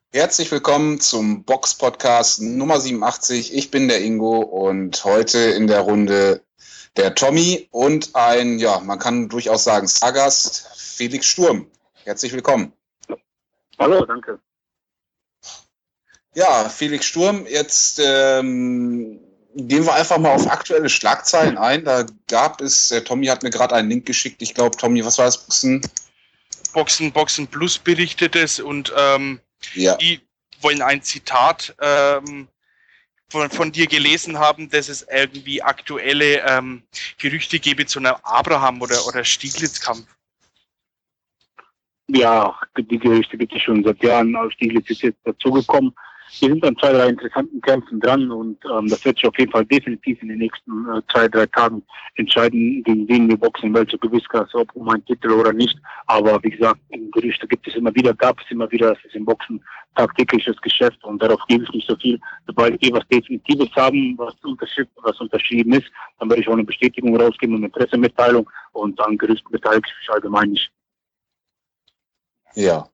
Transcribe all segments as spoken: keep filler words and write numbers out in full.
Herzlich willkommen zum Box-Podcast Nummer siebenundachtzig. Ich bin der Ingo und heute in der Runde der Tommy und ein, ja, man kann durchaus sagen, Stargast, Felix Sturm. Herzlich willkommen. Hallo, danke. Ja, Felix Sturm, jetzt ähm, gehen wir einfach mal auf aktuelle Schlagzeilen ein. Da gab es, der Tommy hat mir gerade einen Link geschickt. Ich glaube, Tommy, was war das? Boxen? Boxen, Boxen Plus berichtet es und ähm, ja. die wollen ein Zitat ähm, von, von dir gelesen haben, dass es irgendwie aktuelle ähm, Gerüchte gäbe zu einem Abraham- oder, oder Stieglitz-Kampf. Ja, die Gerüchte gibt es schon seit Jahren. Stieglitz ist jetzt dazugekommen. Wir sind an zwei, drei interessanten Kämpfen dran und ähm, das wird sich auf jeden Fall definitiv in den nächsten äh, zwei, drei Tagen entscheiden, gegen wen wir boxen, in welcher Gewichtsklasse, ob um einen Titel oder nicht. Aber wie gesagt, Gerüchte gibt es immer wieder, gab es immer wieder, das ist im Boxen tagtägliches Geschäft und darauf gebe ich nicht so viel. Sobald wir was Definitives haben, was unterschrieben, was unterschrieben ist, dann werde ich auch eine Bestätigung rausgeben und eine Pressemitteilung und an Gerüchten beteilige ich mich allgemein nicht. Ja.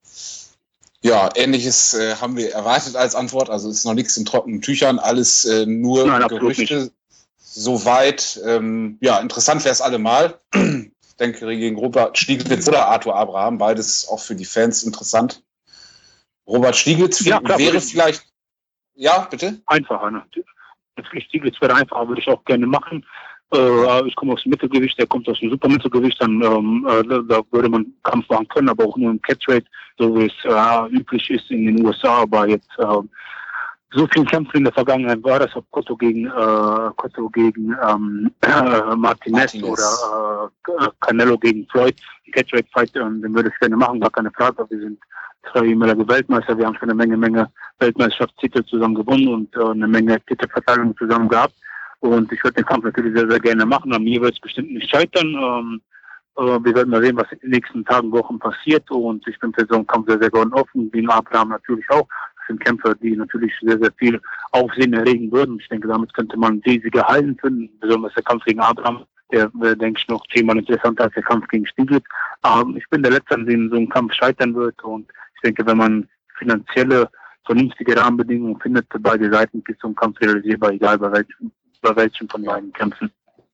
Ja, Ähnliches äh, haben wir erwartet als Antwort. Also es ist noch nichts in trockenen Tüchern, alles äh, nur Nein, Gerüchte. Soweit. Ähm, ja, interessant wäre es allemal. Ich denke, gegen Robert Stieglitz oder Arthur Abraham, beides auch für die Fans interessant. Robert Stieglitz ja, klar, wäre vielleicht... Ja, bitte? Einfacher, ne? Stieglitz wäre einfacher, würde ich auch gerne machen. Äh, ich komme aus dem Mittelgewicht, der kommt aus dem Supermittelgewicht, dann ähm, äh, da würde man Kampf machen können, aber auch nur im Catchweight, so wie es äh, üblich ist in den U S A, aber jetzt äh, so viele Kämpfe in der Vergangenheit war das, ob Cotto gegen äh, Cotto gegen ähm, äh, Martinez, Martinez oder äh, Canelo gegen Floyd, die Catchweight-Fight, äh, den würde ich gerne machen, gar keine Frage, wir sind zwei ehemalige Weltmeister, wir haben schon eine Menge, Menge Weltmeisterschaftstitel zusammen gewonnen und äh, eine Menge Titelverteilungen zusammen gehabt. Und ich würde den Kampf natürlich sehr, sehr gerne machen. An mir wird es bestimmt nicht scheitern. Ähm, äh, wir werden mal sehen, was in den nächsten Tagen, Wochen passiert. Und ich bin für so einen Kampf sehr, sehr gerne offen. Gegen Abraham natürlich auch. Das sind Kämpfer, die natürlich sehr, sehr viel Aufsehen erregen würden. Ich denke, damit könnte man riesige Hallen finden. Besonders der Kampf gegen Abraham, der wäre, denke ich, noch zehnmal interessanter als der Kampf gegen Stieglitz. Ähm, ich bin der Letzte, an dem so ein Kampf scheitern wird. Und ich denke, wenn man finanzielle, vernünftige Rahmenbedingungen findet, für beide Seiten ist so ein Kampf realisierbar, egal bei welchem. bei welchen von beiden Kämpfen.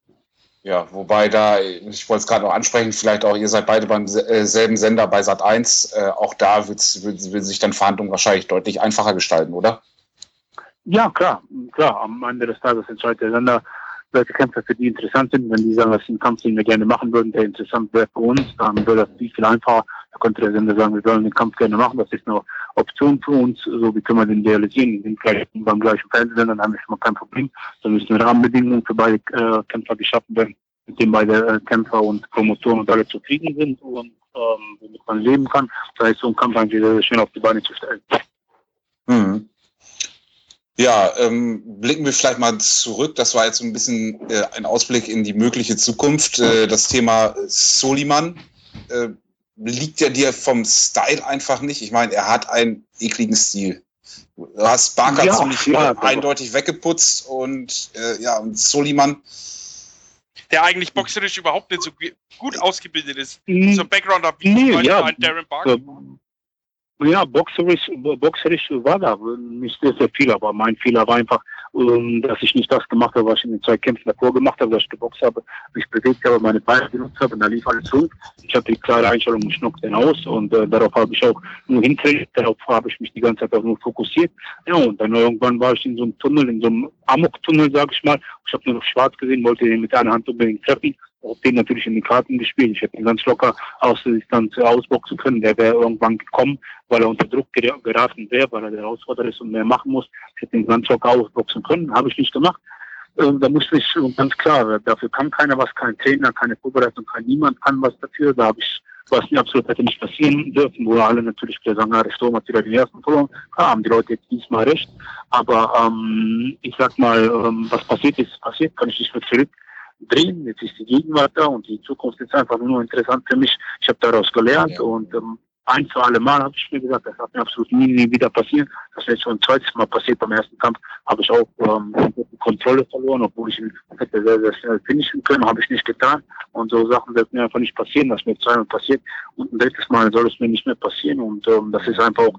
Ja, wobei da, ich wollte es gerade noch ansprechen, vielleicht auch, ihr seid beide beim selben Sender bei Sat eins, äh, auch da wird sich dann Verhandlungen wahrscheinlich deutlich einfacher gestalten, oder? Ja, klar, klar, am Ende des Tages entscheidet der Sender, welche Kämpfe für die interessant sind. Wenn die sagen, das ist ein Kampf, den wir gerne machen würden, der interessant wäre für uns, dann wäre das viel, viel einfacher. Da könnte der Sender sagen, wir wollen den Kampf gerne machen, das ist eine Option für uns, so wie können wir den realisieren, wir sind gleich beim gleichen Fernsehen, dann haben wir schon mal kein Problem. Dann müssen Rahmenbedingungen für beide äh, Kämpfer geschaffen werden, mit denen beide äh, Kämpfer und Promotoren und alle zufrieden sind und ähm, womit man leben kann. Da ist so ein Kampf eigentlich sehr, sehr schön auf die Beine zu stellen. Mhm. Ja, ähm, blicken wir vielleicht mal zurück. Das war jetzt so ein bisschen äh, ein Ausblick in die mögliche Zukunft. Äh, das Thema Soliman äh, liegt ja dir vom Style einfach nicht. Ich meine, er hat einen ekligen Stil. Du hast Barker ja, ziemlich ja, eindeutig weggeputzt und äh, ja, und Soliman, der eigentlich boxerisch überhaupt nicht so gut ausgebildet ist. Mhm. So ein Background hat wie nee, ja. ein Darren Barker. Ja, boxerisch, boxerisch war da nicht sehr, sehr viel, aber mein Fehler war einfach, dass ich nicht das gemacht habe, was ich in den zwei Kämpfen davor gemacht habe, dass ich geboxt habe, mich bewegt habe, meine Beine genutzt habe, und da lief alles rund. Ich hatte die klare Einstellung, ich schnuck den aus und äh, darauf habe ich auch nur hintrainiert, darauf habe ich mich die ganze Zeit auch nur fokussiert. Ja, und dann irgendwann war ich in so einem Tunnel, in so einem Amok-Tunnel, sag ich mal. Ich habe nur noch schwarz gesehen, wollte den mit einer Hand unbedingt treffen. Auf den natürlich in die Karten gespielt. Ich hätte ihn ganz locker aus der Distanz ausboxen können. Der wäre irgendwann gekommen, weil er unter Druck geraten wäre, weil er der Herausforderer ist und mehr machen muss. Ich hätte ihn ganz locker ausboxen können. Habe ich nicht gemacht. Ähm, da musste ich, und ganz klar, dafür kann keiner was, kein Trainer, keine Vorbereitung, kein niemand kann was dafür. Da habe ich, was mir absolut hätte nicht passieren dürfen, wo alle natürlich wieder sagen, ja, der Sturm hat wieder den ersten verloren. Klar, haben die Leute jetzt diesmal recht. Aber ähm, ich sag mal, ähm, was passiert ist, passiert, kann ich nicht mehr zurück drehen. Jetzt ist die Gegenwart da und die Zukunft ist einfach nur interessant für mich. Ich habe daraus gelernt ja. und ähm, ein für alle Mal habe ich mir gesagt, das hat mir absolut nie, nie wieder passieren. Das ist schon ein zweites Mal passiert. Beim ersten Kampf habe ich auch ähm, Kontrolle verloren, obwohl ich ihn hätte sehr, sehr schnell finishen können, habe ich nicht getan. Und so Sachen werden mir einfach nicht passieren, dass mir zweimal passiert. Und ein drittes Mal soll es mir nicht mehr passieren. Und ähm, das ist einfach auch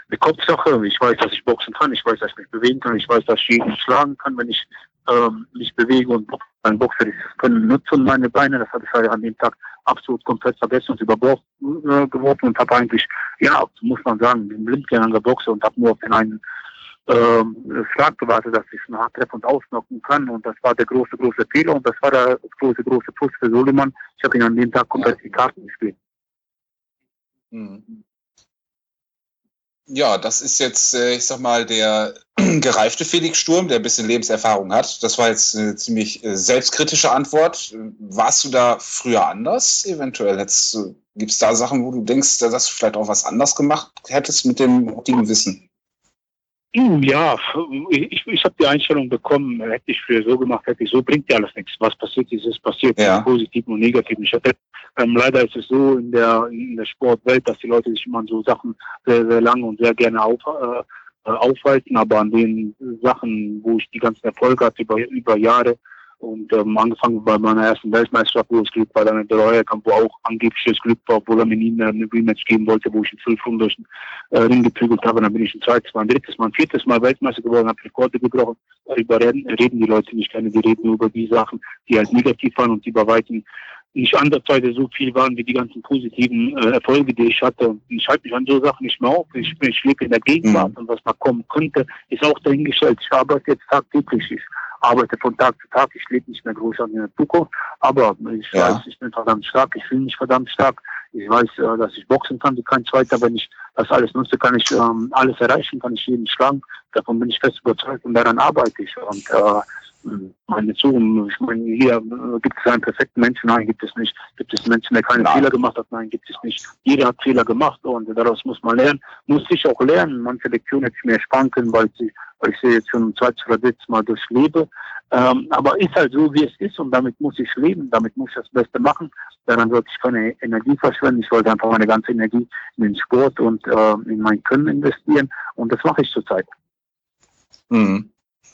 eine Kopfsache. Ich weiß, dass ich boxen kann, ich weiß, dass ich mich bewegen kann, ich weiß, dass ich jeden schlagen kann, wenn ich ähm, mich bewege und ein Boxer ist können nutzen meine Beine. Das habe ich halt an dem Tag absolut komplett vergessen und über Bord äh, geworfen und habe eigentlich, ja, muss man sagen, den blindgängiger Boxer und habe nur auf den einen ähm, Schlag gewartet, dass ich einen Hardtreffer und ausnocken kann. Und das war der große, große Fehler und das war der große, große Push für Soliman. Ich habe ihn an dem Tag komplett die Karten gespielt. Mhm. Ja, das ist jetzt, ich sag mal, der gereifte Felix Sturm, der ein bisschen Lebenserfahrung hat. Das war jetzt eine ziemlich selbstkritische Antwort. Warst du da früher anders? Eventuell gibt es da Sachen, wo du denkst, dass du vielleicht auch was anders gemacht hättest mit dem heutigen Wissen? Ja, ich, ich habe die Einstellung bekommen, hätte ich früher so gemacht, hätte ich so, bringt ja alles nichts. Was passiert ist, ist passiert, ja. Positiv und negativ. Ich hatte, ähm, leider ist es so in der, in der Sportwelt, dass die Leute sich immer an so Sachen sehr, sehr lange und sehr gerne auf, äh, aufhalten, aber an den Sachen, wo ich die ganzen Erfolge hatte über, über Jahre und ähm, angefangen bei meiner ersten Weltmeisterschaft, wo es Glück war, dann der Royal-Kampf, wo auch angebliches Glück war, obwohl er mir nie eine Rematch geben wollte, wo ich in fünf Runden durch den äh, Ring geprügelt habe. Dann bin ich ein zweites Mal, ein drittes Mal, ein viertes Mal Weltmeister geworden, habe Rekorde gebrochen. Darüber reden, reden die Leute nicht gerne, die reden nur über die Sachen, die halt negativ waren und die bei weitem nicht andersweise so viel waren wie die ganzen positiven äh, Erfolge, die ich hatte. Und ich halte mich an so Sachen nicht mehr auf. Ich, ich lebe in der Gegenwart und was mal kommen könnte, ist auch dahingestellt. Ich arbeite jetzt tagtäglich. Ich arbeite von Tag zu Tag. Ich lebe nicht mehr groß an der Zukunft. Aber ich ja. weiß, ich bin verdammt stark. Ich fühle mich verdammt stark. Ich weiß, äh, dass ich boxen kann wie kein Zweiter. Wenn ich das alles nutze, kann ich ähm, alles erreichen, kann ich jeden schlagen. Davon bin ich fest überzeugt und daran arbeite ich. Und äh, meine Zukunft, ich meine, hier äh, gibt es einen perfekten Menschen, nein, gibt es nicht. Gibt es einen Menschen, der keine nein. Fehler gemacht hat? Nein, gibt es nicht. Jeder hat Fehler gemacht und daraus muss man lernen. Muss ich auch lernen. Manche Lektionen hätte ich mir sparen können, weil ich, weil ich sie jetzt schon ein zweites oder drittes Mal durchlebe. Ähm, aber ist halt so, wie es ist und damit muss ich leben, damit muss ich das Beste machen. Daran sollte ich keine Energie verschwenden. Ich wollte einfach meine ganze Energie in den Sport und äh, in mein Können investieren und das mache ich zurzeit. Mhm.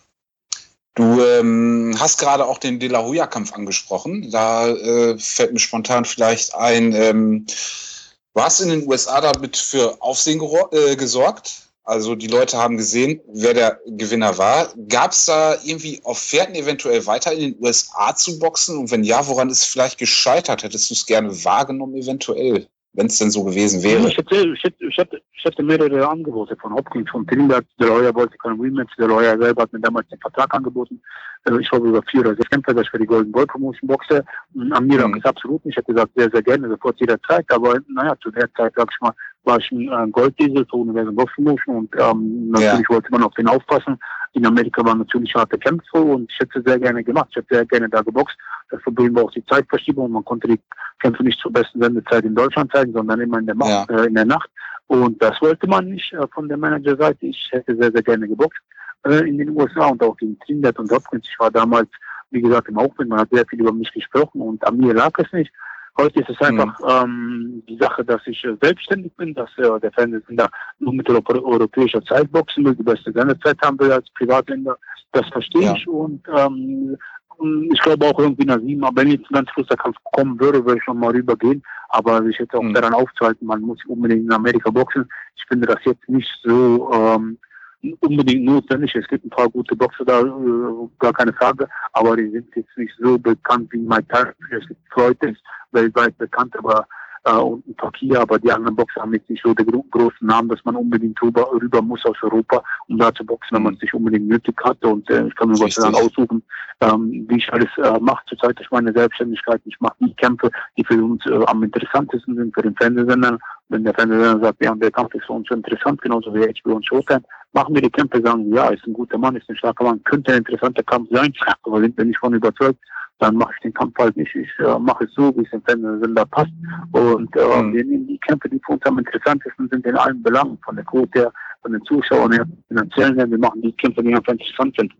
Du ähm, hast gerade auch den De La Hoya-Kampf angesprochen. Da äh, fällt mir spontan vielleicht ein, ähm, du hast in den U S A damit für Aufsehen äh, gesorgt. Also die Leute haben gesehen, wer der Gewinner war. Gab es da irgendwie Offerten, eventuell weiter in den U S A zu boxen? Und wenn ja, woran ist es vielleicht gescheitert? Hättest du es gerne wahrgenommen, eventuell, wenn es denn so gewesen wäre? Ich hätte, ich hätte, ich hätte, ich hätte mehrere Angebote von Hopkins, von Trinidad. Der Lawyer wollte kein Rematch. Der Lawyer selber hat mir damals den Vertrag angeboten. Ich habe über vier oder sechs Kämpfe, dass ich für die Golden Boy Promotion boxe. Amira mhm. ist absolut nicht. Ich hätte gesagt, sehr, sehr gerne, sofort jederzeit. Aber naja, zu der Zeit, sag ich mal, war ich ein äh, Golddiesel für Universal Box Promotion und ähm, natürlich ja. wollte man auf den aufpassen. In Amerika waren natürlich harte Kämpfe und ich hätte sehr gerne gemacht. Ich hätte sehr gerne da geboxt. Das Problem war auch die Zeitverschiebung. Man konnte die Kämpfe nicht zur besten Sendezeit in Deutschland zeigen, sondern immer in der, Ma- ja. äh, in der Nacht. Und das wollte man nicht äh, von der Managerseite. Ich hätte sehr, sehr gerne geboxt äh, in den U S A und auch in Trinidad und Hopkins. Ich war damals, wie gesagt, im Aufwind. Man hat sehr viel über mich gesprochen und an mir lag es nicht. Heute ist es einfach mhm. ähm, die Sache, dass ich äh, selbstständig bin, dass äh, der Fernsehsender nur mit europäischer Zeit boxen will, die beste Sendezeit haben will als Privatsender. Das verstehe ja. ich und ähm, ich glaube auch irgendwie nach sieben, aber wenn jetzt ein ganz großer Kampf kommen würde, würde ich noch mal rübergehen. Aber ich hätte auch mhm. daran aufzuhalten, man muss unbedingt in Amerika boxen. Ich finde das jetzt nicht so ähm, unbedingt notwendig. Es gibt ein paar gute Boxer da, äh, gar keine Frage, aber die sind jetzt nicht so bekannt wie Mike Tyson. Es gibt Leute, ist weltweit bekannt, aber äh, und ein Turkier, aber die anderen Boxer haben jetzt nicht so den gro- großen Namen, dass man unbedingt rüber, rüber muss aus Europa, um da zu boxen, wenn man es nicht unbedingt nötig hat. Und äh, ich kann mir Gott sei Dank aussuchen, ähm, wie ich alles äh, mache zurzeit durch meine Selbstständigkeit. Ich mache die Kämpfe, die für uns äh, am interessantesten sind, für den Fernsehsender. Wenn der Fernsehsender sagt, ja, der Kampf ist für uns interessant, genauso wie H B O und Showtime, machen wir die Kämpfe, sagen, ja, ist ein guter Mann, ist ein starker Mann, könnte ein interessanter Kampf sein, aber sind wir nicht von überzeugt, dann mache ich den Kampf halt nicht. Ich äh, mache es so, wie es dem Fernsehsender passt. Und äh, mhm. wir nehmen die Kämpfe, die für uns am interessantesten sind, in allen Belangen, von der Quote her, von den Zuschauern her, finanziellen her. Wir machen die Kämpfe, die einfach interessant sind.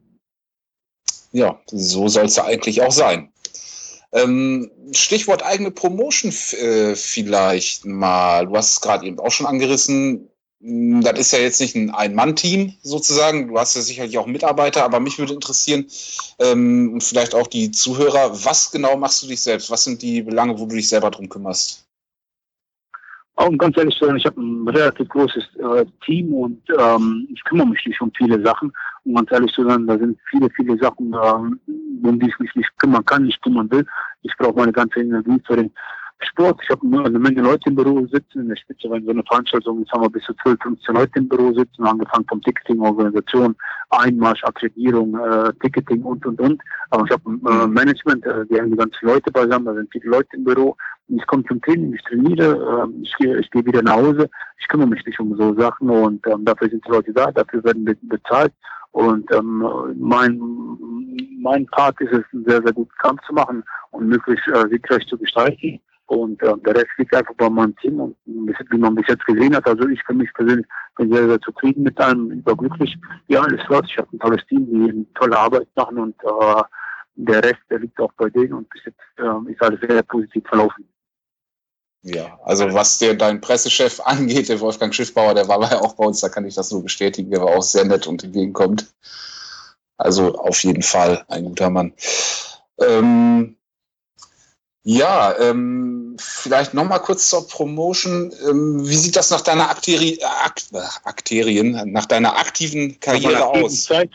Ja, so soll es ja eigentlich auch sein. Ähm, Stichwort eigene Promotion f- äh, vielleicht mal. Du hast es gerade eben auch schon angerissen. Das ist ja jetzt nicht ein Ein-Mann-Team sozusagen. Du hast ja sicherlich auch Mitarbeiter, aber mich würde interessieren, ähm, und vielleicht auch die Zuhörer, was genau machst du dich selbst? Was sind die Belange, wo du dich selber drum kümmerst? Und ganz ehrlich zu sein, ich habe ein relativ großes äh, Team und ähm, ich kümmere mich nicht um viele Sachen. Und ganz ehrlich zu sein, da sind viele, viele Sachen, äh, um die ich mich nicht kümmern kann, nicht kümmern will. Ich brauche meine ganze Energie für den Sport. Ich habe eine Menge Leute im Büro sitzen. In der Spitze war in so einer Veranstaltung, jetzt haben wir bis zu zwölf, fünfzehn Leute im Büro sitzen, angefangen vom Ticketing, Organisation, Einmarsch, Akkreditierung, äh, Ticketing und, und, und. Aber ich habe äh, Management, äh, die haben die ganzen Leute beisammen, da sind viele Leute im Büro. Ich komme zum Training, ich trainiere, äh, ich gehe ich gehe wieder nach Hause. Ich kümmere mich nicht um so Sachen und ähm, dafür sind die Leute da, dafür werden wir bezahlt. Und ähm, mein, mein Part ist es, einen sehr, sehr guten Kampf zu machen und möglichst äh, siegreich zu gestalten. Und äh, der Rest liegt einfach bei meinem Team und wie man bis jetzt gesehen hat, also ich für mich persönlich bin sehr, sehr zufrieden mit allem, überglücklich. Ja, alles läuft. Ich habe ein tolles Team, die eine tolle Arbeit machen und äh, der Rest, der liegt auch bei denen und bis jetzt äh, ist alles sehr positiv verlaufen. Ja, also was der dein Pressechef angeht, der Wolfgang Schiffbauer, der war ja auch bei uns, da kann ich das so bestätigen, der war auch sehr nett und entgegenkommt. Also auf jeden Fall ein guter Mann. Ähm, ja, ähm, vielleicht nochmal kurz zur Promotion. Ähm, wie sieht das nach deiner Akteri Akt Akterien, nach deiner aktiven Karriere aus? Zeit?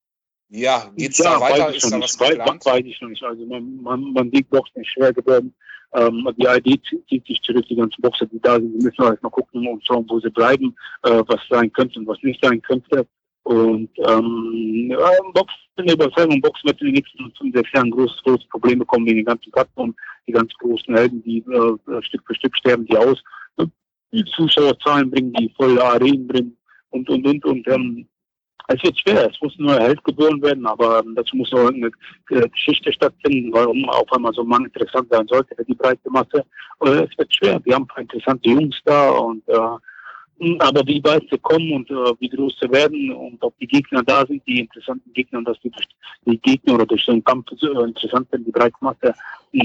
Ja, geht's ja, da weiter? Ist da was geplant? Weiß ich noch nicht. Also man, man, man sieht Boxen ist schwer geworden. Ähm, die I D zieht sich zurück, die ganzen Boxer, die da sind, die müssen halt mal gucken und schauen, wo sie bleiben, äh, was sein könnte und was nicht sein könnte. Und ähm, ja, Boxen, in der Überzeugung, Boxen wird in den nächsten fünf, sechs Jahren großes, großes Problem bekommen wegen den ganzen Plattformen, die ganz großen Helden, die äh, Stück für Stück sterben die aus. Die Zuschauerzahlen bringen, die volle Arenen bringen und, und, und, und, ähm, es wird schwer, es muss ein neuer Held geboren werden, aber ähm, dazu muss auch eine äh, Geschichte stattfinden, warum auf einmal so ein Mann interessant sein sollte für die breite Masse. Äh, es wird schwer, wir haben ein paar interessante Jungs da und äh, aber wie weit sie kommen und äh, wie groß sie werden und ob die Gegner da sind, die interessanten Gegner und dass die, die Gegner oder durch so einen Kampf äh, interessant werden, die breite Masse,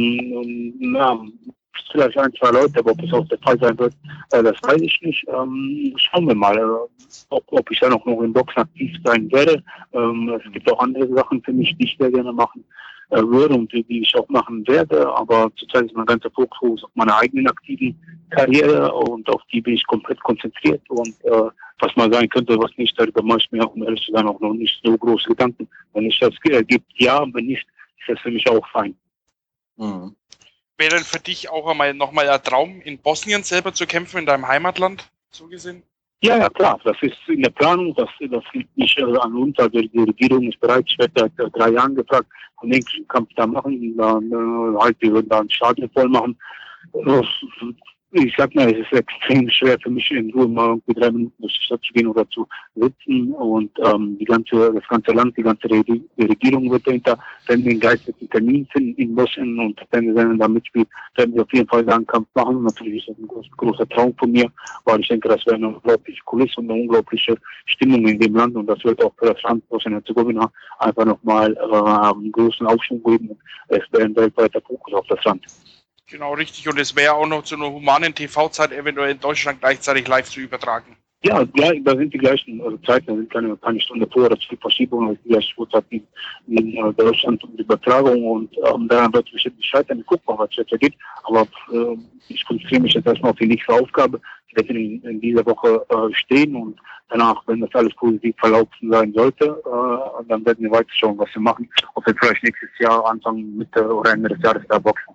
ähm, ja, vielleicht ein, zwei Leute, aber ob es auch der Fall sein wird, äh, das weiß ich nicht. Ähm, schauen wir mal, äh, ob, ob ich dann auch noch im Boxen aktiv sein werde. Ähm, es gibt auch andere Sachen für mich, die ich sehr gerne machen äh, würde und die, die ich auch machen werde. Aber zurzeit ist mein ganzer Fokus auf meine eigenen aktiven Karriere und auf die bin ich komplett konzentriert. Und äh, was mal sein könnte, was nicht, darüber mache ich mir, um ehrlich zu sein, auch noch nicht so große Gedanken. Wenn es das äh, gibt, ja, wenn nicht, ist das für mich auch fein. Mhm. Wäre denn für dich auch einmal nochmal ein Traum, in Bosnien selber zu kämpfen, in deinem Heimatland, so gesehen? Ja, ja, klar. Das ist in der Planung. Das, das liegt nicht äh, an uns. Also die Regierung ist bereit. Ich werde seit äh, drei Jahren gefragt, den nächsten Kampf da machen. Dann, äh, halt, wir würden da ein Stadion voll machen. Äh, Ich sag mal, es ist extrem schwer für mich, in Ruhe mal irgendwie drei Minuten durch die Stadt zu gehen oder zu sitzen und ähm, die ganze, das ganze Land, die ganze Re die Regierung wird dahinter, wenn wir einen geistigen Termin finden in Bosnien und wenn wir da mitspielen, werden wir auf jeden Fall einen Kampf machen. Natürlich ist das ein groß, großer Traum von mir, weil ich denke, das wäre eine unglaubliche Kulisse und eine unglaubliche Stimmung in dem Land und das wird auch für das Land Bosnien-Herzegowina einfach nochmal äh, einen großen Aufschwung geben und es wäre ein weltweiter Fokus auf das Land. Genau, richtig. Und es wäre auch noch zu einer humanen T V-Zeit eventuell in Deutschland gleichzeitig live zu übertragen. Ja, ja, da sind die gleichen also Zeiten, da sind keine, keine Stunde vor oder zu viel Verschiebung, da ist die gleiche Uhrzeit in, in uh, Deutschland und die Übertragung und ähm, daran wird sich nicht scheitern, gucken, was jetzt geht. Aber äh, ich konzentriere mich jetzt erstmal auf die nächste Aufgabe, die wird in, in dieser Woche äh, stehen und danach, wenn das alles positiv verlaufen sein sollte, äh, dann werden wir weiter schauen, was wir machen. Ob wir vielleicht nächstes Jahr Anfang, Mitte oder Ende des Jahres da boxen.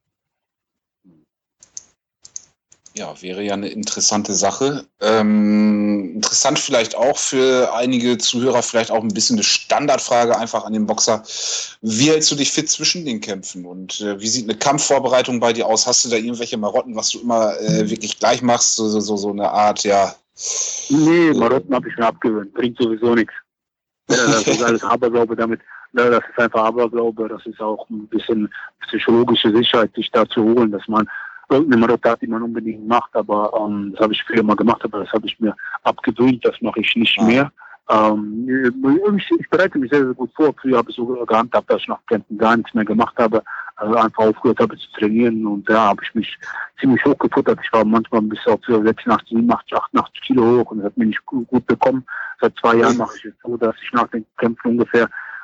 Ja, wäre ja eine interessante Sache. Ähm, interessant vielleicht auch für einige Zuhörer, vielleicht auch ein bisschen eine Standardfrage einfach an den Boxer. Wie hältst du dich fit zwischen den Kämpfen und äh, wie sieht eine Kampfvorbereitung bei dir aus? Hast du da irgendwelche Marotten, was du immer äh, wirklich gleich machst? So, so, so eine Art, ja. Nee, Marotten habe ich mir abgewöhnt. Bringt sowieso nichts. Ja, das ist alles Aberglaube damit. Ja, das ist einfach Aberglaube. Das ist auch ein bisschen psychologische Sicherheit, sich da zu holen, dass man irgendeine Marotte hat, die man unbedingt macht, aber ähm, das habe ich früher mal gemacht, aber das habe ich mir abgewöhnt, das mache ich nicht mehr. Ähm, ich, ich bereite mich sehr, sehr gut vor. Früher habe ich so gehandhabt, dass ich nach Kämpfen gar nichts mehr gemacht habe, also einfach aufgehört habe zu trainieren und da habe ich mich ziemlich hoch gefuttert. Ich war manchmal bis auf sechsundachtzig, siebenundachtzig, achtundachtzig Kilo hoch und das hat mir nicht gut, gut bekommen. Seit zwei Jahren mache ich es so, dass ich nach den Kämpfen ungefähr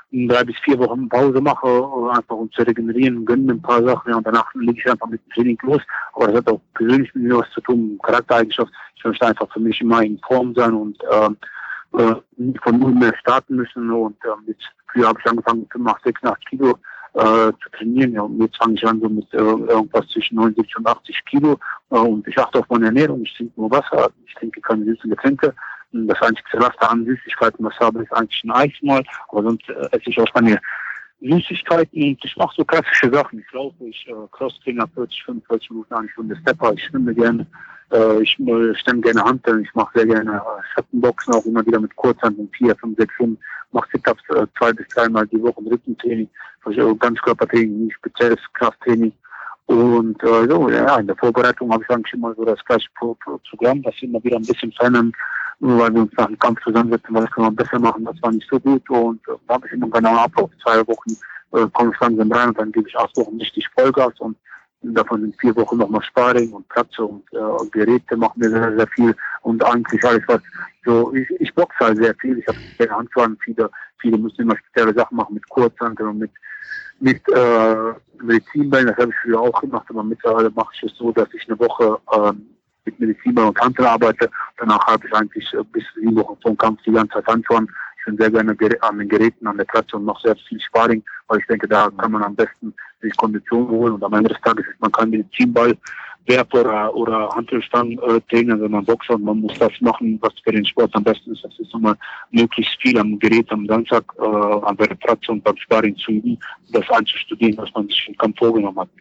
drei bis vier Wochen Pause mache, einfach um zu regenerieren, gönnen mir ein paar Sachen, ja, und danach lege ich einfach mit dem Training los. Aber das hat auch persönlich mit mir was zu tun, Charaktereigenschaft. Ich möchte einfach für mich immer in Form sein und ähm, äh, nicht von null mehr starten müssen. Und ähm, jetzt früher habe ich angefangen mit fünfundachtzig, sechsundachtzig Kilo äh, zu trainieren. Ja, und jetzt fange ich an so mit äh, irgendwas zwischen neunundsiebzig und achtzig Kilo. Äh, und ich achte auf meine Ernährung. Ich trinke nur Wasser, ich trinke keine süßen Getränke. Das einzige Laster an Süßigkeiten, was ich habe, ist eigentlich ein Eis mal. Aber sonst äh, esse ich auch meine Süßigkeiten und ich mache so klassische Sachen. Ich laufe, ich äh, Crosstrainer vierzig, fünfundvierzig Minuten, eine Stunde Stepper, ich schwimme gerne, äh, ich äh, stemme gerne Hanteln, ich mache sehr gerne äh, Schattenboxen, auch immer wieder mit Kurzhanteln, vier, fünf, sechs Stunden, mache Sit-Ups äh, zwei bis dreimal die Woche, Rückentraining, also Ganzkörpertraining, nicht spezielles Krafttraining. Und äh, so, ja, in der Vorbereitung habe ich eigentlich immer so das gleiche Pro Pro Programm, das immer wieder ein bisschen verändern, nur weil wir uns nach dem Kampf zusammensetzen, was können wir besser machen, das war nicht so gut. Und äh, da habe ich immer genau Ablauf, zwei Wochen äh, komme ich langsam rein und dann gebe ich acht Wochen richtig Vollgas und davon sind vier Wochen nochmal Sparring und Platze und äh, Geräte machen wir sehr, sehr viel und eigentlich alles was, so, ich, ich boxe halt sehr viel, ich habe keine Handschwaren, viele, viele müssen immer spezielle Sachen machen mit Kurzhanteln und mit mit äh, Medizinbällen, das habe ich früher auch gemacht, aber mittlerweile mache ich es so, dass ich eine Woche äh, mit Medizinbällen und Hanteln arbeite. Danach habe ich eigentlich äh, bis sieben Wochen vor dem Kampf die ganze Zeit Handschuhe. Ich bin sehr gerne an den Geräten, an der Platz und mache sehr viel Sparring, weil ich denke, da kann man am besten sich Kondition holen und am Ende des Tages ist man kein Medizinball Werfer oder, oder Hantelstangen äh, trainieren, sondern Boxer und man muss das machen, was für den Sport am besten ist. Das ist nochmal möglichst viel am Gerät am Samstag, äh, an der Platz und beim Sparring zu üben, das einzustudieren, was man sich im Kampf vorgenommen hat.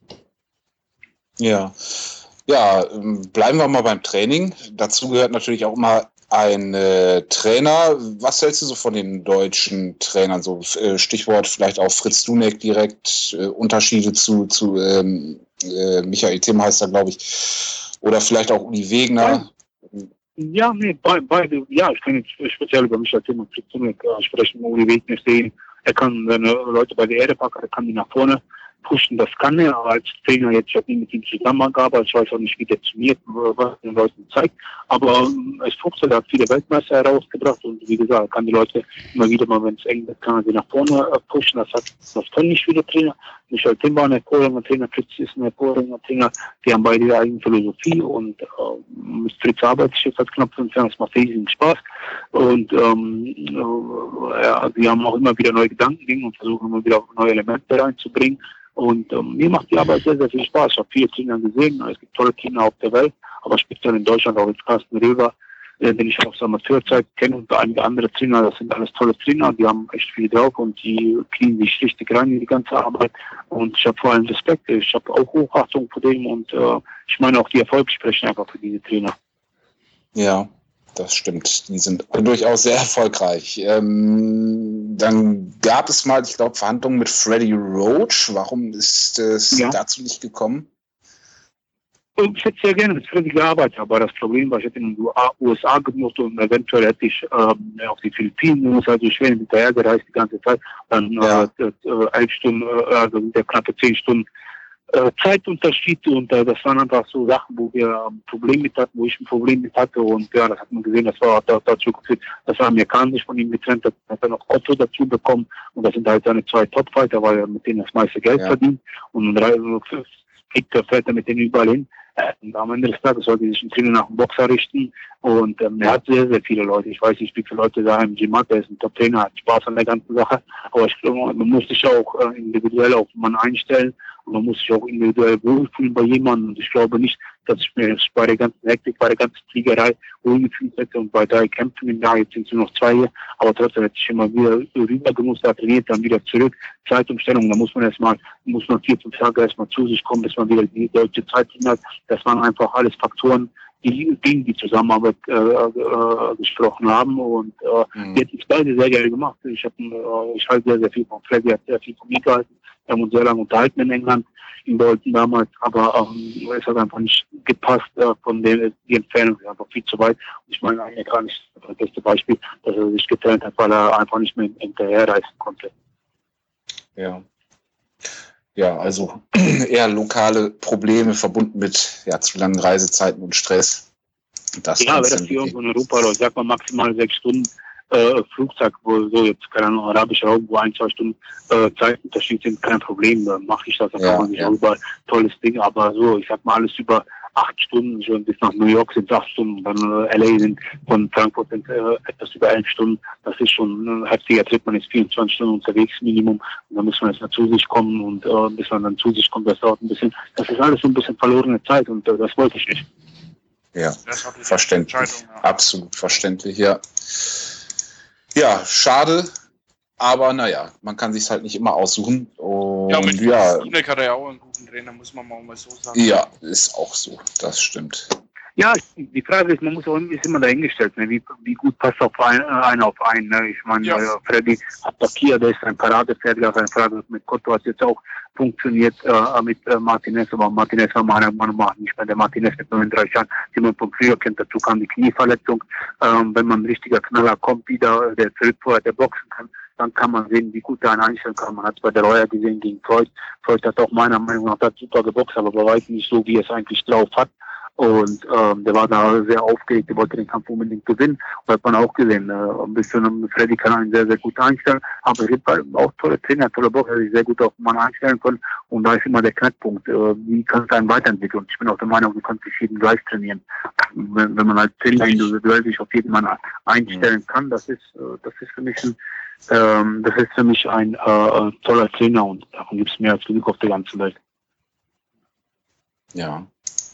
Ja. Ja, bleiben wir mal beim Training. Dazu gehört natürlich auch immer ein äh, Trainer. Was hältst du so von den deutschen Trainern? So äh, Stichwort vielleicht auch Fritz Dunek direkt, äh, Unterschiede zu, zu ähm, äh, Michael Timm heißt er, glaube ich. Oder vielleicht auch Uli Wegner. Ja, nee, beide, beide, ja, ich kann jetzt speziell über Michael Timm und Fritz Dunek äh, sprechen. Uli Wegner sehen. Er kann seine Leute bei der Erde packen, er kann die nach vorne pushen, das kann er, aber als Trainer jetzt, ich habe nie mit ihm zusammengearbeitet, ich weiß auch nicht, wie der zu mir, was er den Leuten zeigt, aber ähm, es Fuchsel, er hat viele Weltmeister herausgebracht und wie gesagt, er kann die Leute immer wieder mal, wenn es eng wird, kann er sie nach vorne äh, pushen, das hat, das können nicht viele Trainer. Michael Timm war ein hervorragender Trainer, Fritz ist ein hervorragender Trainer, die haben beide ihre eigene Philosophie und äh, mit Fritz arbeite ich jetzt seit knapp fünf Jahren, das macht riesigen Spaß und ähm, äh, ja, die haben auch immer wieder neue Gedanken und versuchen immer wieder neue Elemente reinzubringen. Und ähm, mir macht die Arbeit sehr, sehr viel Spaß. Ich habe viele Trainer gesehen, es gibt tolle Trainer auf der Welt, aber speziell in Deutschland auch jetzt Carsten Röber, äh, den ich aus der Amateurzeit kenne und einige andere Trainer, das sind alles tolle Trainer, die haben echt viel drauf und die kriegen sich richtig rein in die ganze Arbeit und ich habe vor allem Respekt, ich habe auch Hochachtung vor dem und äh, ich meine auch die Erfolge sprechen einfach für diese Trainer. Ja. Das stimmt, die sind durchaus sehr erfolgreich. Ähm, dann gab es mal, ich glaube, Verhandlungen mit Freddie Roach. Warum ist es ja. dazu nicht gekommen? Ich hätte sehr gerne mit Freddie gearbeitet, aber das Problem war, ich hätte in den U S A gemusst und eventuell hätte ich ähm, auf die Philippinen gemusst, also ich wäre hinterher gereist die ganze Zeit. Dann ja. äh, elf Stunden, äh, also der knappe zehn Stunden Zeitunterschied und äh, das waren einfach so Sachen, wo wir ein ähm, Problem mit hatten, wo ich ein Problem mit hatte und ja, das hat man gesehen, das war da, dazu geführt, das war amerikanisch von ihm getrennt, hat, hat er noch Otto dazu bekommen und das sind halt seine zwei Top-Fighter, weil er mit denen das meiste Geld ja. verdient und drei, fliegt er, fährt er mit denen überall hin. Und am Ende des Tages sollte sich ein Trainer nach dem Boxer richten und ähm, er hat sehr, sehr viele Leute. Ich weiß nicht, wie viele Leute da im Gym hat. Er ist ein Top-Trainer, hat Spaß an der ganzen Sache. Aber ich glaube, man muss sich auch äh, individuell auf einen einstellen und man muss sich auch individuell wohlfühlen bei jemandem. Und ich glaube nicht, dass ich mir bei der ganzen Hektik, bei der ganzen Fliegerei wohlgefühlt hätte und bei drei Kämpfen im Jahr, jetzt sind es nur noch zwei hier, aber trotzdem hätte ich immer wieder rübergemusst, da trainiert, dann wieder zurück. Zeitumstellung, da muss man erstmal, muss man vier, fünf Tage erstmal zu sich kommen, bis man wieder die deutsche Zeit hat. Das waren einfach alles Faktoren, die gegen die Zusammenarbeit äh, äh, gesprochen haben und äh, mhm. jetzt ist beide sehr geil gemacht. Ich habe, äh, ich halte sehr, sehr viel von Freddy, hat sehr viel von mir gehalten. Wir haben uns sehr lange unterhalten in England, in Deutschland damals, aber ähm, es hat einfach nicht gepasst, äh, von der die Entfernung ist einfach viel zu weit. Und ich meine, eigentlich gar nicht das beste Beispiel, dass er sich getrennt hat, weil er einfach nicht mehr hinterherreisen konnte. Ja. Ja, also eher lokale Probleme verbunden mit ja, zu langen Reisezeiten und Stress. Das ja, wenn das hier irgendwo in Europa oder sagt man maximal sechs Stunden äh, Flugzeug, wo so jetzt, keine Ahnung, arabischer Raum, wo ein, zwei Stunden äh, Zeitunterschied sind, kein Problem, dann mache ich das, dann ja, kann man sich ja. auch über tolles Ding, aber so, ich sag mal, alles über acht Stunden, schon bis nach New York sind es acht Stunden, dann äh, L A sind von Frankfurt sind äh, etwas über elf Stunden, das ist schon, äh, heftiger Trip, man ist vierundzwanzig Stunden unterwegs, Minimum, und dann muss man jetzt zu sich kommen und äh, bis man dann zu sich kommt, das dauert ein bisschen, das ist alles so ein bisschen verlorene Zeit und äh, das wollte ich nicht. Ja, verständlich, ja. Absolut verständlich, ja. Ja, schade, aber naja, man kann sich halt nicht immer aussuchen. Und ja, mit ja, Sunek hat er ja auch einen guten Trainer, muss man mal so sagen. Ja, ist auch so, das stimmt. Ja, die Frage ist, man muss auch ist immer dahingestellt, ne? wie, wie gut passt auf ein, einer auf einen. Ne? Ich meine, ja. äh, Freddy Abakia, der ist ein Paradepferd, gar keine Frage. Mit Cotto hat jetzt auch funktioniert äh, mit äh, Martinez, aber Martinez war meiner Meinung nach nicht mehr der Martinez mit neununddreißig Jahren, den man von früher kennt. Dazu kam die Knieverletzung. Ähm, wenn man ein richtiger Knaller kommt wieder, der zurück vorher, der boxen kann, dann kann man sehen, wie gut er einen einstellen kann. Man hat es bei der Royer gesehen gegen Freud. Freud hat auch meiner Meinung nach das super geboxt, aber bei weitem nicht so, wie er es eigentlich drauf hat. Und ähm, der war da sehr aufgeregt, der wollte den Kampf unbedingt gewinnen. Und hat man auch gesehen, äh, ein bisschen Freddy kann einen sehr, sehr gut einstellen. Aber es gibt auch tolle Trainer, tolle Boxer, die sich sehr gut auf Mann einstellen können. Und da ist immer der Knackpunkt, äh, wie kannst du einen weiterentwickeln? Und ich bin auch der Meinung, du kannst dich jeden gleich trainieren. Wenn, wenn man als Trainer individuell sich auf jeden Mann einstellen kann, das ist, äh, das ist für mich ein, ähm, das ist für mich ein äh, toller Trainer und davon gibt es mehr als genug auf der ganzen Welt. Ja.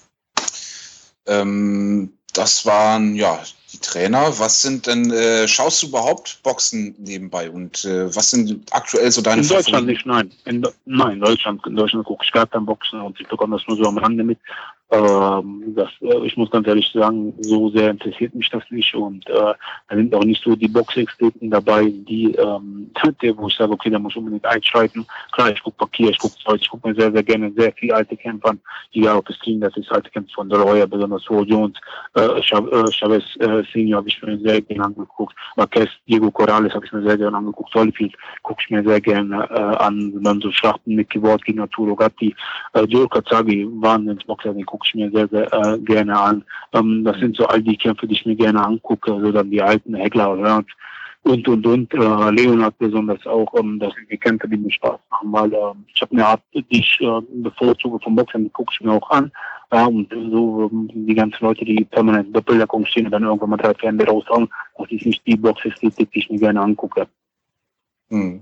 Ähm, das waren ja die Trainer. Was sind denn, äh, schaust du überhaupt Boxen nebenbei und äh, was sind aktuell so deine In Deutschland Favoriten? Nicht, nein. In, nein, in Deutschland, in Deutschland gucke ich gar kein Boxen und ich bekomme das nur so am Rande mit. Ähm, das, äh, ich muss ganz ehrlich sagen, so sehr interessiert mich das nicht und äh, da sind auch nicht so die Boxexperten dabei, die, ähm, die, wo ich sage, okay, da muss ich unbedingt einschreiten. Klar, ich gucke Papier, ich gucke Zeug, ich gucke mir sehr, sehr gerne sehr viele alte Kämpfer an, egal ob es Stream, das ist alte Kämpfer von der Royer, besonders Joe Jones, äh, Chavez äh, Senior habe ich mir sehr gerne angeguckt, Marquez, Diego Corrales habe ich mir sehr gerne angeguckt, Holyfield gucke ich mir sehr gerne äh, an, dann so Schlachten mit Keyboard gegen Arturo Gatti, äh, Joe Kazagi, Wahnsinnsboxer, den gucke ich mir sehr, sehr äh, gerne an. Ähm, das sind so all die Kämpfe, die ich mir gerne angucke, also dann die alten Heckler und, und, und. Äh, Leonard besonders auch. Ähm, das sind die Kämpfe, die mir Spaß machen, weil äh, ich habe eine Art, die ich äh, bevorzuge vom Boxen, die gucke ich mir auch an. Ja, und so ähm, die ganzen Leute, die permanent Doppeldeckung stehen und dann irgendwann mal drei Pferde raushauen, das ist nicht die Boxästhetik, die ich mir gerne angucke. Hm.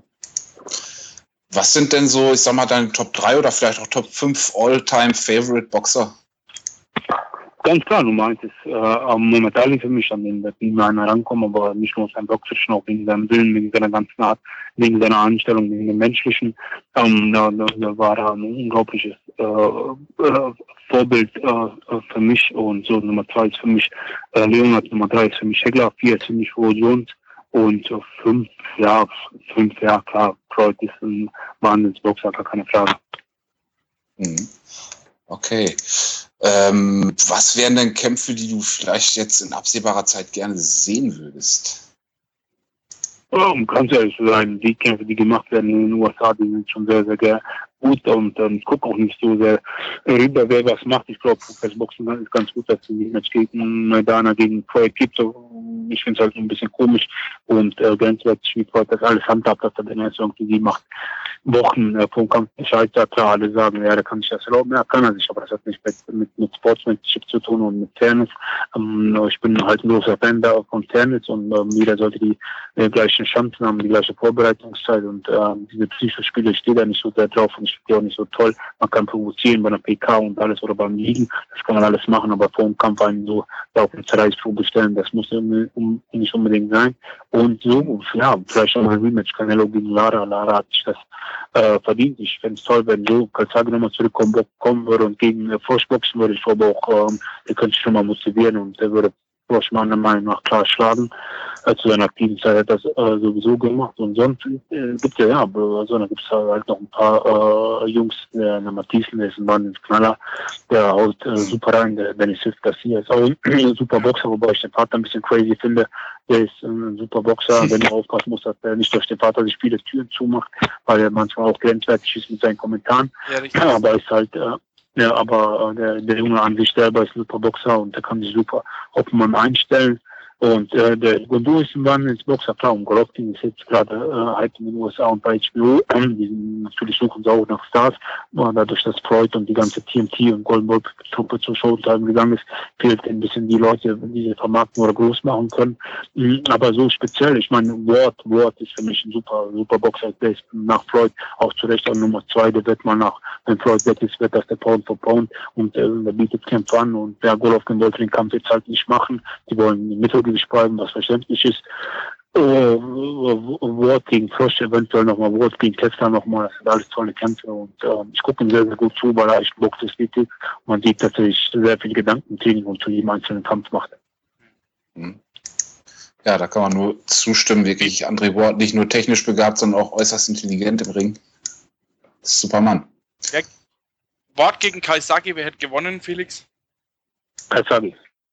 Was sind denn so, ich sag mal, deine Top drei oder vielleicht auch Top fünf All-Time-Favorite-Boxer? Ganz klar, Nummer eins ist äh, momentan für mich, an den wird nie mehr einer rankommen, aber nicht nur auf seinem Boxerischen, auch wegen seinem Willen, wegen seiner ganzen Art, wegen seiner Einstellung, wegen dem Menschlichen. Ähm, da, da, da war er ein unglaubliches äh, äh, Vorbild äh, für mich und so Nummer zwei ist für mich äh, Leonard, Nummer drei ist für mich Heckler, vier ist für mich Joe Jones und äh, fünf, ja, fünf, ja klar, Freud ist ein Wahnsinnsboxer, gar keine Frage. Mhm. Okay. Ähm, was wären denn Kämpfe, die du vielleicht jetzt in absehbarer Zeit gerne sehen würdest? Um ganz ehrlich zu sein, die Kämpfe, die gemacht werden in den U S A, die sind schon sehr, sehr ge- gut und ähm, ich gucke auch nicht so sehr rüber, wer was macht. Ich glaube, fürs Boxen ist ganz gut, dass die Match gegen Maidana gegen Freud gibt. So, ich finde es halt so ein bisschen komisch und äh, grenzwertig, wie Freud das alles handhabt, dass er den erst irgendwie macht. Wochen äh, vom Kampf scheitert, klar, alle sagen, ja, da kann ich das erlauben, ja, kann er sich, aber das hat nicht mit, mit, mit Sportsmanship zu tun und mit Fairness. Ähm, ich bin halt ein großer Fan da von Fairness und ähm, jeder sollte die äh, gleichen Chancen haben, die gleiche Vorbereitungszeit und äh, diese Psychospiele, ich stehe da nicht so sehr drauf und ich finde die auch nicht so toll. Man kann provozieren bei einer P K und alles oder beim Liegen, das kann man alles machen, aber vor dem Kampf einen so da auf eine Zerreißprobe stellen, das muss um, um, nicht unbedingt sein. Und so, ja, vielleicht auch mal ein Rematch, Canelo gegen Lara, Lara hat sich das Äh, verdient. Ich fände es toll, wenn so Calzaghe nochmal zurückkommen würde und gegen äh, Frosch boxen würde. Ich glaube auch, ähm, der könnte sich schon mal motivieren und der würde Frosch meiner Meinung nach klar schlagen. Äh, zu seiner aktiven Zeit hat er das äh, sowieso gemacht und sonst äh, gibt es ja, also, da gibt es halt noch ein paar äh, Jungs, der, der Mathisen, der ist ein Wahnsinnsknaller, der haut äh, super rein, der Dennis Swift Garcia ist auch ein super Boxer, wobei ich den Vater ein bisschen crazy finde. Der ist ein super Boxer, wenn er aufpassen muss, dass er nicht durch den Vater sich viele Türen zumacht, weil er manchmal auch grenzwertig ist mit seinen Kommentaren. Ja, ja, aber ist halt, äh, ja, aber äh, der, der Junge an sich selber ist ein super Boxer und der kann sich super auf den Mann einstellen. Und äh, der Gondou ist im Wandel ins Boxer, klar, und Golovkin ist jetzt gerade äh, halt in den U S A und bei H B O. Ähm, die sind, natürlich suchen sie auch nach Stars, aber dadurch, dass Floyd und die ganze T M T und Golden Boy Truppe zur Showtime gegangen ist, fehlt ein bisschen die Leute, die sie vermarkten oder groß machen können. Mhm, aber so speziell, ich meine, Ward, Ward ist für mich ein super, super Boxer, der ist nach Floyd auch zu Recht an Nummer zwei, der wird mal nach, wenn Floyd weg ist, wird das der Pound for Pound und äh, der bietet Kämpfe an und der Golovkin wollte den Kampf jetzt halt nicht machen. Die wollen im Mittelgewicht bleiben, was verständlich ist. Äh, Ward gegen Frosch, eventuell nochmal Ward gegen Kessler nochmal, das sind alles tolle Kämpfe und äh, ich gucke ihm sehr, sehr gut zu, weil er echt Box ist, wichtig. Man sieht, dass er sich sehr viel Gedankentraining und zu jedem einzelnen Kampf macht. Ja, da kann man nur zustimmen, wirklich. André Ward nicht nur technisch begabt, sondern auch äußerst intelligent im Ring. Super Mann. Ja, Ward gegen Kaisaki, wer hätte gewonnen, Felix? Kaisaki.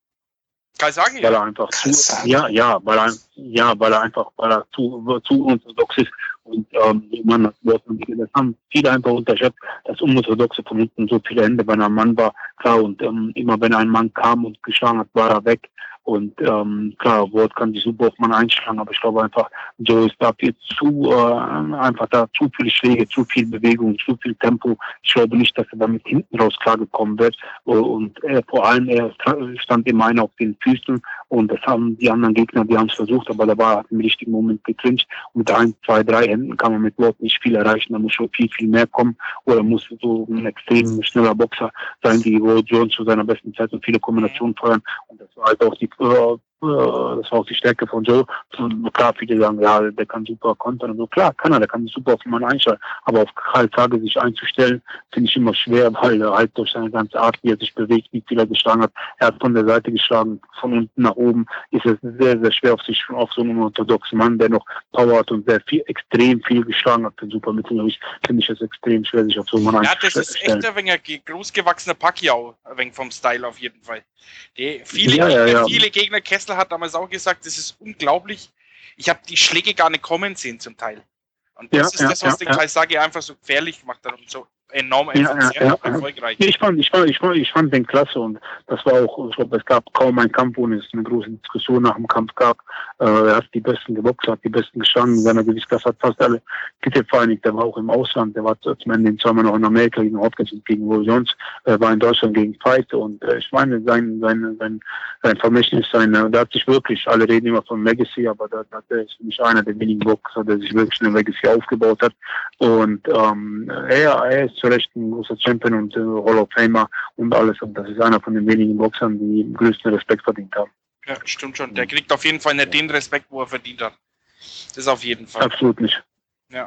Kaisaki, Weil ja. er einfach zu, ja, ja, weil er, ja, weil er einfach, weil er zu, zu unorthodox ist. Und ähm, man hat das haben viele einfach unterschätzt, dass Unorthodoxe von hinten so viele Hände bei einem Mann war. Klar, und ähm, immer wenn ein Mann kam und geschlagen hat, war er weg. Und ähm, klar, Ward kann sich super auf Mann einschlagen, aber ich glaube einfach, Joe ist dafür zu, äh, einfach da zu viele Schläge, zu viel Bewegung, zu viel Tempo. Ich glaube nicht, dass er damit hinten raus klargekommen wird. Und äh, vor allem, er stand immer einer auf den Füßen und das haben die anderen Gegner, die haben es versucht, aber da war im richtigen Moment geclincht. Und mit ein, zwei, drei Händen kann man mit Ward nicht viel erreichen, da muss schon viel, viel mehr kommen. Oder muss so ein extrem schneller Boxer sein, wie Roy Jones zu seiner besten Zeit und viele Kombinationen feuern. Und das war halt auch die äh, das war auch die Stärke von Joe. Und klar, viele sagen, ja, der kann super kontern und so. Klar, kann er, der kann super auf jemanden einstellen. Aber auf Kaisaki sich einzustellen, finde ich immer schwer, weil er halt durch seine ganze Art, wie er sich bewegt, wie viel er geschlagen hat. Er hat von der Seite geschlagen, von unten nach oben. Ist es sehr, sehr schwer auf sich, auf so einen orthodoxen Mann, der noch Power hat und sehr viel, extrem viel geschlagen hat für Supermittelgewicht. Finde ich es extrem schwer, sich auf so einen Mann einzustellen. Ja, das einzustellen. ist echt ein wenig großgewachsener Pacquiao, ein wenig vom Style auf jeden Fall. Die, viele, ja, Gegner, ja, ja. viele Gegner, Kessler hat damals auch gesagt, das ist unglaublich. Ich habe die Schläge gar nicht kommen sehen zum Teil. Und das Ja, ist ja, das, was ja, den ja. Kaisaki einfach so gefährlich gemacht hat und so enorm Ja, einfach ja, sehr ja. erfolgreich. Ich fand, ich fand, ich fand, ich fand den klasse und das war auch, ich glaube, es gab kaum einen Kampf, wo es eine große Diskussion nach dem Kampf gab. Äh, er hat die Besten geboxt, hat die Besten gestanden, in seiner Gewichtsklasse hat fast alle Titel vereinigt. Der war auch im Ausland, der war zum Ende zweimal noch in Amerika gegen Hopkins und gegen Roy Jones, äh, war in Deutschland gegen Fight und äh, ich meine, sein, sein, sein, sein Vermächtnis, sein, äh, der hat sich wirklich, alle reden immer von Legacy, aber da, da der ist nicht einer der wenigen Boxer, der sich wirklich eine Legacy aufgebaut hat und ähm, er, er ist zu Recht ein großer Champion und äh, Hall of Famer und alles. Und das ist einer von den wenigen Boxern, die den größten Respekt verdient haben. Ja, stimmt schon. Der kriegt auf jeden Fall nicht den Respekt, wo er verdient hat. Das auf jeden Fall. Absolut nicht. Ja.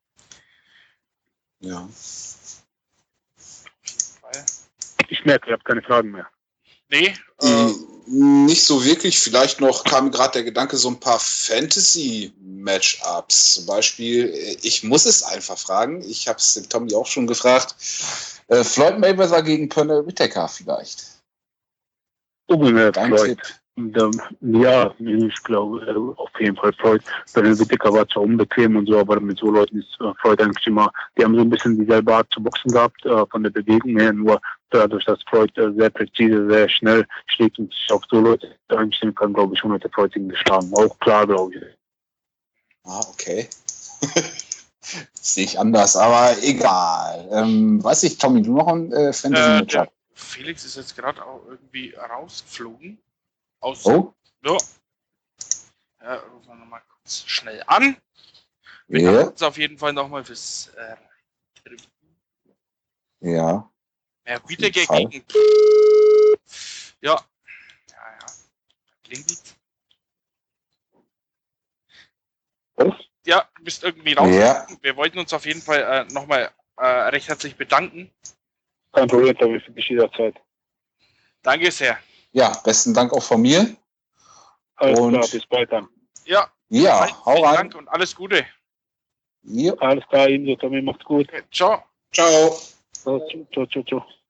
Ja. Ich merke, ihr habt keine Fragen mehr. Nee. Äh, Nicht so wirklich. Vielleicht noch kam gerade der Gedanke, so ein paar Fantasy-Matchups. Zum Beispiel, ich muss es einfach fragen. Ich habe es dem Tommy auch schon gefragt. Äh, Floyd Mayweather gegen Pernell Whitaker vielleicht. Unbedingt Dein Floyd. Tipp. Und, ähm, ja, ich glaube, äh, auf jeden Fall Floyd. Pernell Whitaker war zwar unbequem und so, aber mit so Leuten ist äh, Floyd eigentlich immer, die haben so ein bisschen dieselbe Art zu boxen gehabt, äh, von der Bewegung her, nur dadurch, dass Floyd äh, sehr präzise, sehr schnell schlägt und sich auf so Leute einstellen kann, glaube ich, schon hat der Floyd ihn geschlagen. Auch klar, glaube ich. Ah, okay. Sehe ich anders, aber egal. Ähm, weiß ich, Tommy, du noch ein äh, Fantasy-Matchup? äh, Felix ist jetzt gerade auch irgendwie rausgeflogen. Aus. Oh? Ja. Ja, rufen wir nochmal kurz schnell an. Wir Ja. danken uns auf jeden Fall nochmal fürs äh, Ja. ja, Whitaker Fall. gegen. Ja. Ja, ja. Klingelt. Was? Ja, du bist irgendwie raus. Ja. Wir wollten uns auf jeden Fall äh, nochmal äh, recht herzlich bedanken. Kein Problem, glaube ich, für dich jederzeit. Danke sehr. Ja, besten Dank auch von mir. Alles Und- klar, bis bald dann. Ja, Ja, vielen hau rein. Dank und alles Gute. Ja. Alles klar, Ihnen, Tommy, macht's gut. Okay, ciao. Ciao. Ciao, ciao, ciao.